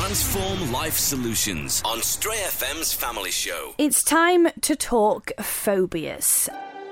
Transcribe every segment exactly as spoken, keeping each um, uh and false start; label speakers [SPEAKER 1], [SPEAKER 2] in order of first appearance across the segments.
[SPEAKER 1] Transform Life Solutions on Stray F M's Family Show.
[SPEAKER 2] It's time to talk phobias.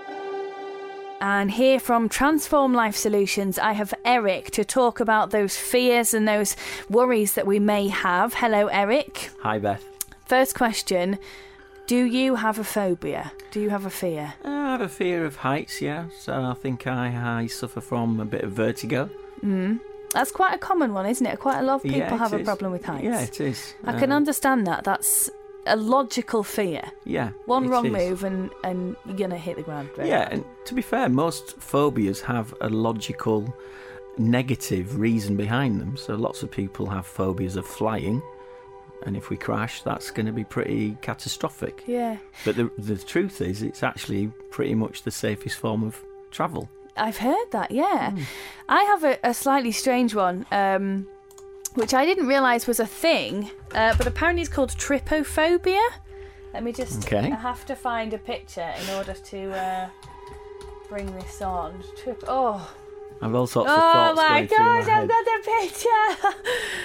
[SPEAKER 2] And here from Transform Life Solutions, I have Eric to talk about those fears and those worries that we may have. Hello, Eric.
[SPEAKER 3] Hi, Beth.
[SPEAKER 2] First question, do you have a phobia? Do you have a fear?
[SPEAKER 3] Uh, I have a fear of heights, yeah. So I think I, I suffer from a bit of vertigo.
[SPEAKER 2] Mm. That's quite a common one, isn't it? Quite a lot of people
[SPEAKER 3] yeah,
[SPEAKER 2] have a
[SPEAKER 3] is.
[SPEAKER 2] problem with heights.
[SPEAKER 3] Yeah, it is.
[SPEAKER 2] I can
[SPEAKER 3] um,
[SPEAKER 2] understand that. That's a logical fear.
[SPEAKER 3] Yeah.
[SPEAKER 2] One wrong
[SPEAKER 3] is.
[SPEAKER 2] move and, and you're going to hit the ground. Right?
[SPEAKER 3] Yeah, and to be fair, most phobias have a logical, negative reason behind them. So lots of people have phobias of flying. And if we crash, that's going to be pretty catastrophic.
[SPEAKER 2] Yeah.
[SPEAKER 3] But the the truth is, it's actually pretty much the safest form of travel.
[SPEAKER 2] I've heard that, yeah.
[SPEAKER 3] Mm.
[SPEAKER 2] I have a, a slightly strange one, um, which I didn't realise was a thing, uh, but apparently it's called trypophobia. Let me just...
[SPEAKER 3] Okay.
[SPEAKER 2] I have to find a picture in order to uh, bring this on. Trip. Oh.
[SPEAKER 3] I've all sorts
[SPEAKER 2] Oh
[SPEAKER 3] of thoughts
[SPEAKER 2] my
[SPEAKER 3] going through my
[SPEAKER 2] God, I've
[SPEAKER 3] head.
[SPEAKER 2] got the picture!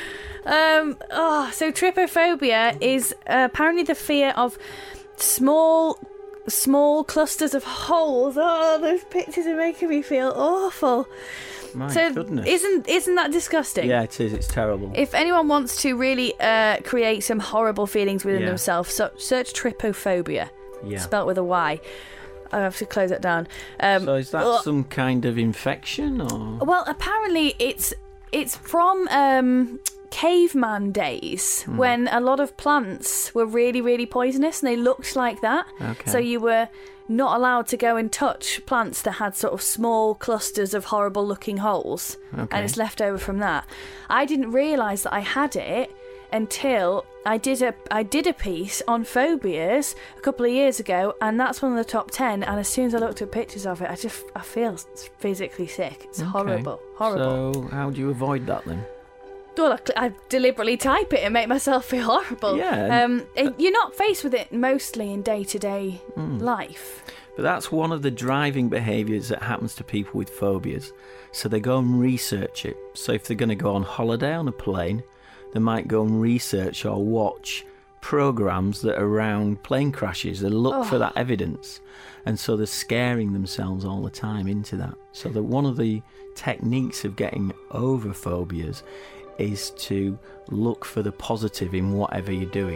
[SPEAKER 2] um, oh, so trypophobia is uh, apparently the fear of small... small clusters of holes. Oh, those pictures are making me feel awful.
[SPEAKER 3] My
[SPEAKER 2] so
[SPEAKER 3] goodness.
[SPEAKER 2] isn't isn't that disgusting?
[SPEAKER 3] Yeah, it is. It's terrible.
[SPEAKER 2] If anyone wants to really uh, create some horrible feelings within
[SPEAKER 3] Yeah.
[SPEAKER 2] themselves, so, search trypophobia.
[SPEAKER 3] Yeah.
[SPEAKER 2] Spelt with a Y. I have to close that down. Um,
[SPEAKER 3] So is that
[SPEAKER 2] ugh.
[SPEAKER 3] some kind of infection, or?
[SPEAKER 2] Well, apparently it's it's from um, caveman days
[SPEAKER 3] Hmm.
[SPEAKER 2] when a lot of plants were really, really poisonous and they looked like that.
[SPEAKER 3] Okay.
[SPEAKER 2] So you were not allowed to go and touch plants that had sort of small clusters of horrible looking holes.
[SPEAKER 3] Okay.
[SPEAKER 2] And it's left over from that. I didn't realise that I had it until I did a I did a piece on phobias a couple of years ago, and that's one of the top ten. And as soon as I looked at pictures of it, I just I feel physically sick. It's
[SPEAKER 3] Okay.
[SPEAKER 2] horrible, horrible.
[SPEAKER 3] So how do you avoid that then?
[SPEAKER 2] Well, I, I deliberately type it and make myself feel horrible.
[SPEAKER 3] Yeah.
[SPEAKER 2] Um, it- you're not faced with it mostly in day-to-day
[SPEAKER 3] Hmm.
[SPEAKER 2] life.
[SPEAKER 3] But that's one of the driving behaviours that happens to people with phobias. So they go and research it. So if they're going to go on holiday on a plane, they might go and research or watch programmes that are around plane crashes. They look
[SPEAKER 2] Oh.
[SPEAKER 3] for that evidence. And so they're scaring themselves all the time into that. So that one of the techniques of getting over phobias is to look for the positive in whatever you're doing.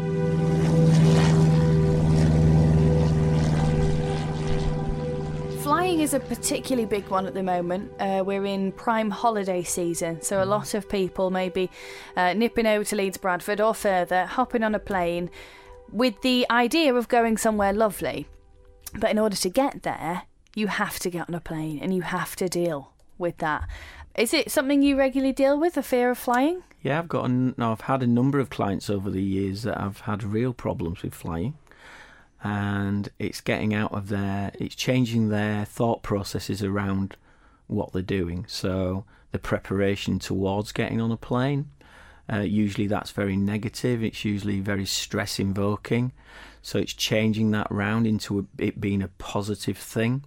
[SPEAKER 2] Flying is a particularly big one at the moment. Uh, we're in prime holiday season, so a lot of people may be uh, nipping over to Leeds Bradford or further, hopping on a plane with the idea of going somewhere lovely. But in order to get there, you have to get on a plane and you have to deal with that. Is it something you regularly deal with, the fear of flying?
[SPEAKER 3] Yeah, I've got. A, no, I've had a number of clients over the years that have had real problems with flying, and it's getting out of their, it's changing their thought processes around what they're doing. So the preparation towards getting on a plane, uh, usually that's very negative. It's usually very stress invoking. So it's changing that round into a, it being a positive thing.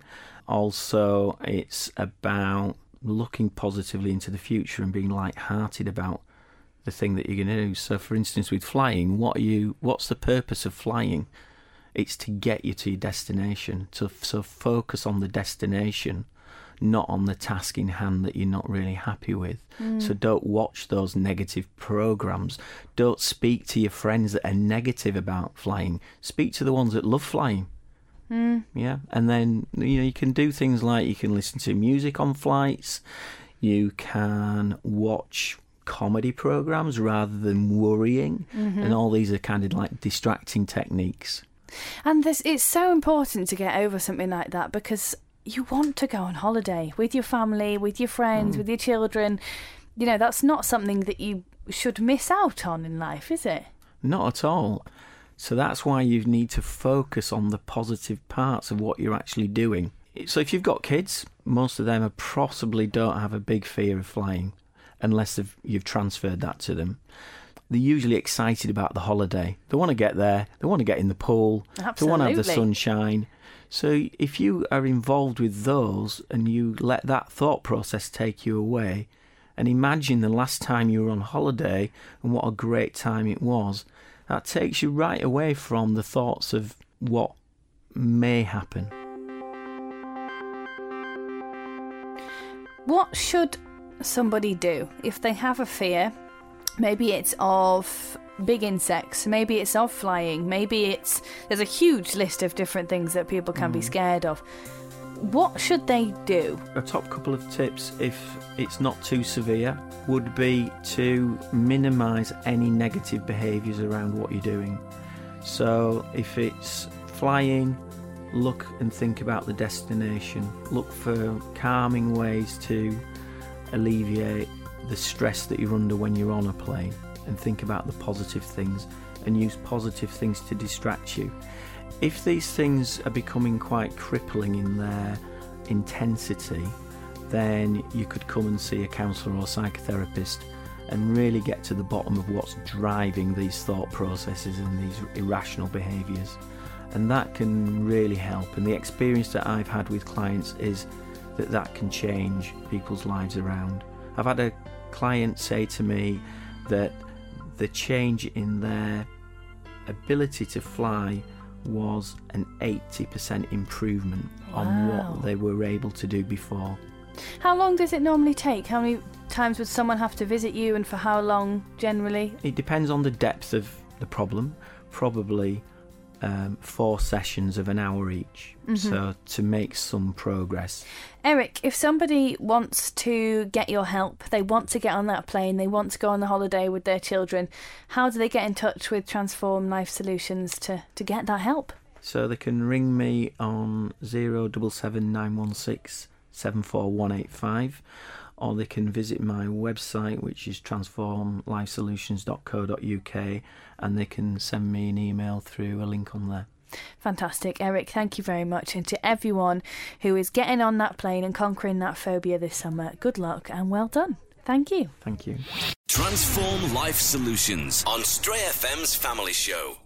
[SPEAKER 3] Also, it's about looking positively into the future and being light-hearted about the thing that you're going to do. So, for instance, with flying, what are you? What's the purpose of flying? It's to get you to your destination. So, so focus on the destination, not on the task in hand that you're not really happy with. Mm. So don't watch those negative programs. Don't speak to your friends that are negative about flying. Speak to the ones that love flying.
[SPEAKER 2] Mm.
[SPEAKER 3] Yeah, and then you know you can do things like you can listen to music on flights, you can watch comedy programs rather than worrying,
[SPEAKER 2] mm-hmm.
[SPEAKER 3] and all these are kind of like distracting techniques.
[SPEAKER 2] And this it's so important to get over something like that because you want to go on holiday with your family, with your friends, mm. with your children. You know, that's not something that you should miss out on in life, is it?
[SPEAKER 3] Not at all. So that's why you need to focus on the positive parts of what you're actually doing. So if you've got kids, most of them are possibly don't have a big fear of flying unless you've transferred that to them. They're usually excited about the holiday. They want to get there. They want to get in the pool.
[SPEAKER 2] Absolutely.
[SPEAKER 3] They want to have the sunshine. So if you are involved with those and you let that thought process take you away and imagine the last time you were on holiday and what a great time it was. That takes you right away from the thoughts of what may happen.
[SPEAKER 2] What should somebody do if they have a fear? Maybe it's of big insects, maybe it's of flying, maybe it's... There's a huge list of different things that people can mm. be scared of. What should they do?
[SPEAKER 3] A top couple of tips, if it's not too severe, would be to minimise any negative behaviours around what you're doing. So if it's flying, look and think about the destination. Look for calming ways to alleviate the stress that you're under when you're on a plane, and think about the positive things and use positive things to distract you. If these things are becoming quite crippling in their intensity, then you could come and see a counsellor or psychotherapist and really get to the bottom of what's driving these thought processes and these irrational behaviours. And that can really help. And the experience that I've had with clients is that that can change people's lives around. I've had a client say to me that the change in their ability to fly was an eighty percent improvement wow. on what they were able to do before.
[SPEAKER 2] How long does it normally take? How many times would someone have to visit you, and for how long generally?
[SPEAKER 3] It depends on the depth of the problem. Probably um, four sessions of an hour each, mm-hmm. so to make some progress.
[SPEAKER 2] Eric, if somebody wants to get your help, they want to get on that plane, they want to go on the holiday with their children, how do they get in touch with Transform Life Solutions to, to get that help?
[SPEAKER 3] So they can ring me on zero seven seven nine one six seven four one eight five, or they can visit my website, which is transform life solutions dot co dot uk, and they can send me an email through a link on there.
[SPEAKER 2] Fantastic, Eric, thank you very much. And to everyone who is getting on that plane and conquering that phobia this summer, good luck and well done. Thank you.
[SPEAKER 3] Thank you.
[SPEAKER 1] Transform Life Solutions on Stray F M's Family Show.